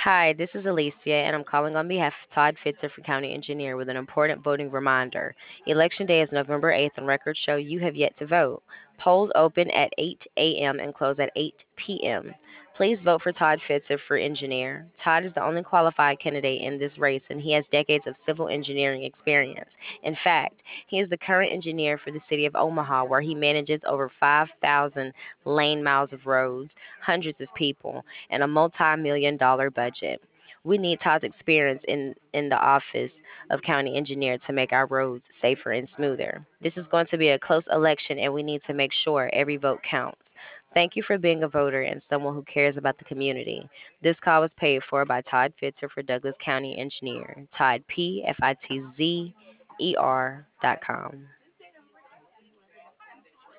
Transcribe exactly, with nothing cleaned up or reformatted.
Hi, this is Alicia, and I'm calling on behalf of Todd Fitzer for County Engineer with an important voting reminder. Election Day is November eighth, and records show you have yet to vote. Polls open at eight a m and close at eight p m. Please vote for Todd Fitzer for engineer. Todd is the only qualified candidate in this race, and he has decades of civil engineering experience. In fact, he is the current engineer for the city of Omaha, where he manages over five thousand lane miles of roads, hundreds of people, and a multi-million dollar budget. We need Todd's experience in, in the office of county engineer to make our roads safer and smoother. This is going to be a close election, and we need to make sure every vote counts. Thank you for being a voter and someone who cares about the community. This call was paid for by Todd Fitzer for Douglas County Engineer. Todd P F I T Z E R dot com.